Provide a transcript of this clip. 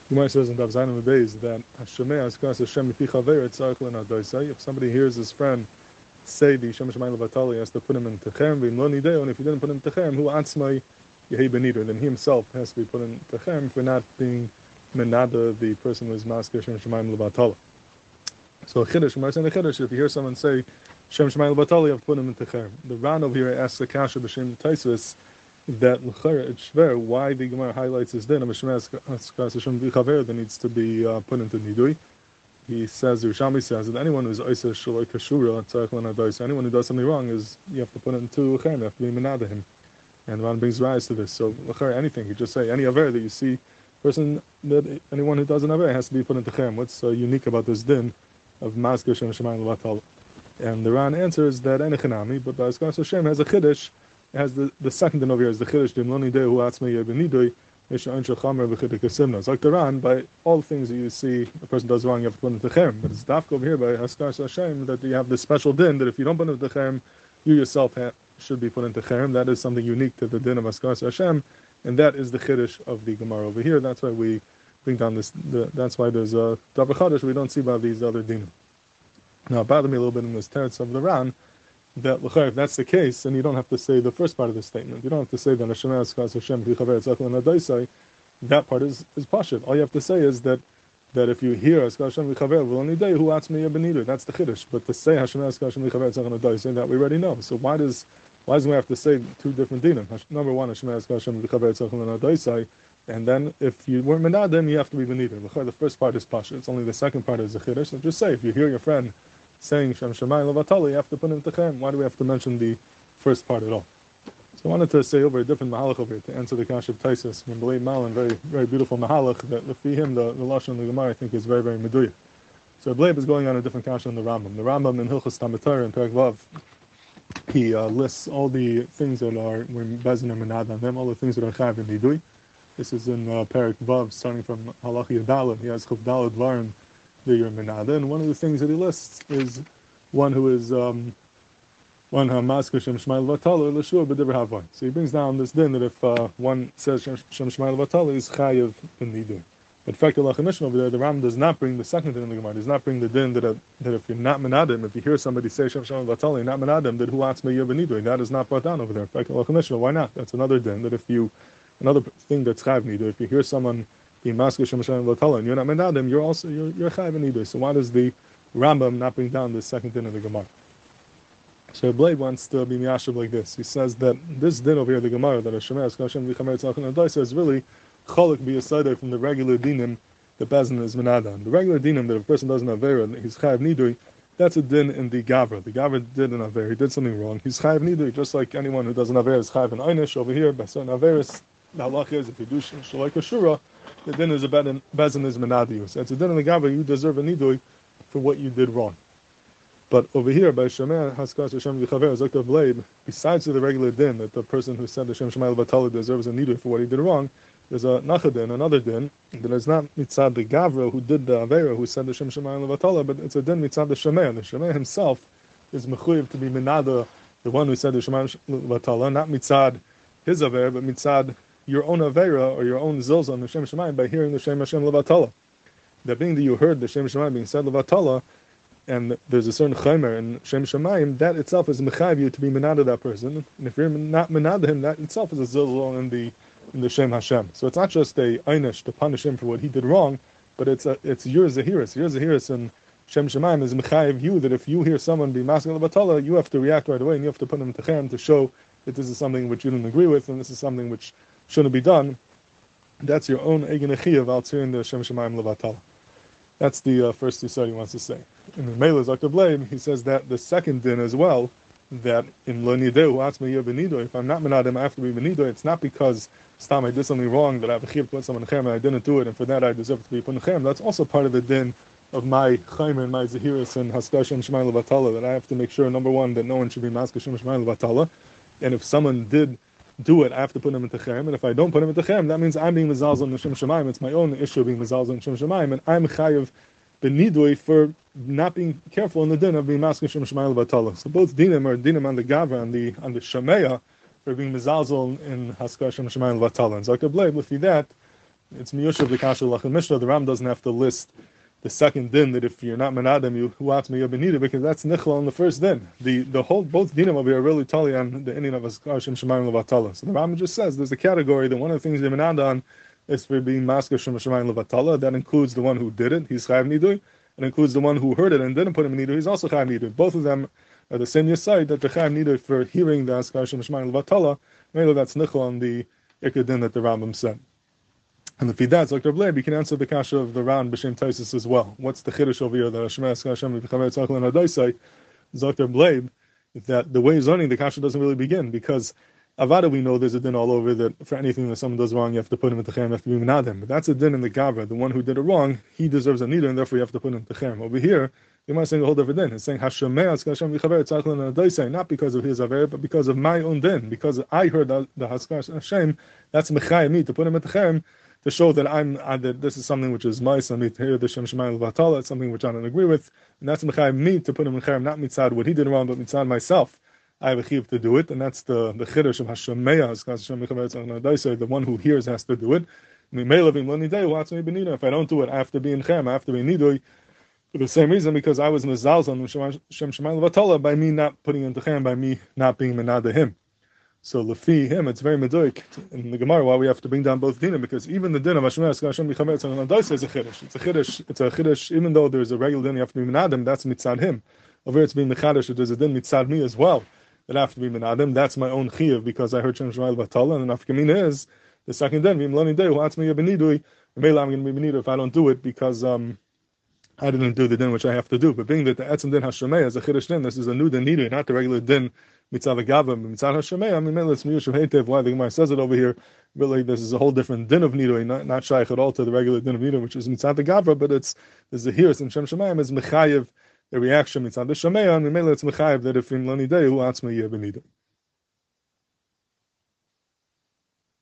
Gemara says in Daf Zayin Beis that Hashemei Haskas Hashem Mipi Chaver Tzarich L'Nadosai. If somebody hears his friend say the Shem Shemayim Levatali, he has to put him in Techem. V'im Lo Nidei, and if he didn't put him in Techem, Hu Atzmai Yehi Benider. Then he himself has to be put in Techem for not being Menada, the person who is Masker Shem Shemayim Levatali. So Chiddush, Gemara saying the Chiddush, if you hear someone say Shem Shemayim Levatali, you have to put him in Techem. The Ran over here asks the Kasha B'Shem Taisus that l'chara it's shver why the Gemara highlights this din of Hashem Haskas Hashem B'Chaver that needs to be put into nidui. He says, the Yerushalmi says that anyone who's oisa shaloi kashura tzarich l'nados, anyone who does something wrong is you have to put it into lechem, you have to be menada him, and the Ran brings rise to this. So l'chara anything, you just say any aver that you see person that anyone who does an aver has to be put into chem. What's unique about this din of masker Shem Shemayim Levatala? And the Ran answers that any chenami, but by Haskas Hashem has a chiddush. It has the second din over here is the chiddush dim lo nidei hu atzmei yebenidoy misha anshe chamer v'chiddush kasimna. It's like the Ran, by all the things that you see a person does wrong, you have to put into chem. But it's dafka over here by Haskas Hashem that you have this special din that if you don't put into chem, you yourself should be put into chem. That is something unique to the din of Haskas Hashem, and that is the chiddush of the Gemara over here. That's why we bring down this. That's why there's a davar chadash we don't see by these other dinim. Now, it bothered me a little bit in this teretz of the Ran that if that's the case, then you don't have to say the first part of the statement. You don't have to say that Hashem Haskas Hashem B'Chaver Tzarich L'Nadosai. That part is pashut. All you have to say is that if you hear Haskas Hashem B'Chaver V'lo Nidei Hu Atzmei Yebenider, that's the chiddush. But to say Hashem Haskas Hashem B'Chaver Tzarich L'Nadosai, that we already know. So why do we have to say two different dinim? Number one, Hashem Haskas Hashem B'Chaver Tzarich L'Nadosai, and then if you weren't menadim, you have to be benider. The first part is pashut. It's only the second part is the chiddush. So just say if you hear your friend saying Shem Shemayim Levatali, you have to put him Techem. Why do we have to mention the first part at all? So I wanted to say over a different mahalach over here to answer the Kasha of Taisus. When B'lei Malin, very, very beautiful mahalach, that for him, the Lashon of the Gemara, I think is very, very meduya. So B'lei is going on a different Kasha in the Rambam. The Rambam in Hilchos Talmud Torah in Perek Vav, he lists all the things that are, when Bezin and Menad on them, all the things that are Chav and Nidui. This is in Perek Vav, starting from Halachi Yadalad. He has Chuf Dalad Varim, the Menada, and one of the things that he lists is one who is one Hamasker Shem Shemayim Levatala L'Shua B'Divrei Havai. So he brings down this din that if one says Shem Shemayim Levatala, is Chayav in Nidur. But in fact, the Lachem Mishnah over there, the Ram does not bring the second din in the Gemara. Does not bring the din that if you're not menadim, if you hear somebody say Shem Shemayim Levatala, you're not menadim, that Hu Atzmei Yebenidur. That is not brought down over there. In fact, the Lachem Mishnah, why not? That's another din that another thing that's Chayav Nidur. If you hear someone being masker Shem Shemayim Levatala, and you're not menadim, you're chayav in either. So why does the Rambam not bring down the second din of the Gemara? So Blade wants to be miyashav like this. He says that this din over here, the Gemara, that Hashem Hashem B'Chaver Tzarich L'Nadosai, is really cholok b'yasodai from the regular dinim that Bezin is menadan. The regular dinim that if a person doesn't avera, he's chayav nidui. That's a din in the Gavra. The Gavra did an aver. He did something wrong. He's chayav nidui, just like anyone who does an aver is chayav an einish. Over here, by certain averis, the halach is if you do shaloi kashura, the din is a bezin is menadius. It's a din in the Gavra, you deserve a nidui for what you did wrong. But over here, by Shemeh Haskas Hashem B'Chaver Zoktav Leib, besides the regular din that the person who said the Shem Shemayim Levatali deserves a nidui for what he did wrong, there's a nachadin, another din that is not mitzad the Gavra who did the avera who said the Shem Shemayim Levatali, but it's a din mitzad the Shemeh. The Shemeh himself is mechuyev to be menada, the one who said the Shemayim Levatali, not mitzad his avera, but mitzad your own avera or your own zilzah on the Shem Shemayim by hearing the Shem Hashem Levatala. That being that you heard the Shem Shemayim being said Levatala, and there's a certain chaymer in Shem Shemayim, that itself is mechayiv you to be menada that person. And if you're not menada him, that itself is a zilzah in the Shem Hashem. So it's not just a einish to punish him for what he did wrong, but it's your zahiris. Your zahiris in Shem Shemayim is mechayiv you that if you hear someone be masker Levatala, you have to react right away and you have to put him to chem to show that this is something which you didn't agree with and this is something which shouldn't be done. That's your own egen echiyav out hearing the Shem Shemayim Levatala. That's the first yisod he wants to say. In the Meilas Dr. Blame, he says that the second din as well, that in Lo Nideu Atzmei Yebenidoy, if I'm not menadim, I have to be benidoy. It's not because Stam I did something wrong that I have a chiyuv to put someone in chem and I didn't do it, and for that I deserve to be put in chem. That's also part of the din of my chaymer and my zahiris and Haskas Shem Shemayim Levatala, that I have to make sure, number one, that no one should be masker Shem Shemayim Levatala, and if someone did do it, I have to put him into chem, and if I don't put him into chem, that means I'm being mezalzel in the Shem Shemayim. It's my own issue being mezalzel in Shem Shemayim, and I'm chayav benidui for not being careful in the din of being masker Shem Shemayim Levatala. So both dinim are dinim on the Gavra, on the Shemeya, for being mezalzel in Haskas Shem Shemayim Levatala. And Zakar Blade, with that, it's miyushav the kasha lachem mishnah. The Ram doesn't have to list the second din that if you're not menadem, you atzma yabenida, because that's nichla on the first din. The whole both dinim over here are really tali on the ending of askar shem shemayim levatala. So the Ram just says there's a category that one of the things you're menad on is for being maskar shem shemayim levatala. That includes the one who did it, he's chayav nidui, and includes the one who heard it and didn't put him in nidui, he's also chayav nidui. Both of them are the same yasai that the chayav nidui for hearing the askar shem shemayim levatala. Maybe that's nichla on the ikar din that the Rambam said. And if he does, like Rav Leib, you can answer the kasha of the Ran b'shem Taisus as well. What's the chiddush over here? The Shema Yisrael Hashem v'chaver tzarich l'nei adaisai, Dr. Leib, that the way he's learning the kasha doesn't really begin, because avada we know there's a din all over that for anything that someone does wrong, you have to put him in techem, you have to be menadim. But that's a din in the gavra. The one who did it wrong, he deserves a nida, and therefore you have to put him in techem. Over here, you might saying a whole different din. It's saying Hashem Hashem v'chaver tzarich l'nei adaisai, not because of his aver, but because of my own din. Because I heard the Haskar Hashem, that's mechayim me to put him in techem, to show that that this is something which is nice, and to hear the Shem Shemayim Levatala, it's something which I don't agree with, and that's mechayim me to put him in chayim, not mitzad what he did wrong, but mitzad myself. I have a chiv to do it, and that's the chiddush of Hashemeya, the one who hears has to do it. If I don't do it, I have to be in chayim, I have to be in nidui, for the same reason, because I was mezalz on Shem Shemayim Levatala by me not putting into chayim, by me not being menada him. So lefi him, it's very meduik in the Gemara why we have to bring down both dinim, because even the din of Hashem Hashem Bichametz and Adaisa is a chiddush. It's a chiddush. Even though there's a regular din you have to be menadim, that's mitzad him. Over here it's being mechadish. There's a din mitzad me as well that I have to be menadim. That's my own chiyuv because I heard Shem Shemayim Levatala, and the nafkamina is the second din. V'im lo nidei hu atzmi yabenidui. Maybe I'm going to be benidui if I don't do it because I didn't do the din which I have to do. But being that the etzem din Hashemei is a chiddush din, this is a new din nidui, not the regular din mitzvah gava, mitzvah Hashemei. I mean, it's miyushav heitev. Why the Gemara says it over here? Really, this is a whole different din of nidui, not shaykh at all to the regular din of nidui, which is mitzvah gava. But there's a here in Shem Shemayim is mechayev the reaction mitzvah Hashemei, and it's mechayev that if in lo nidei hu atzma yeh benidui.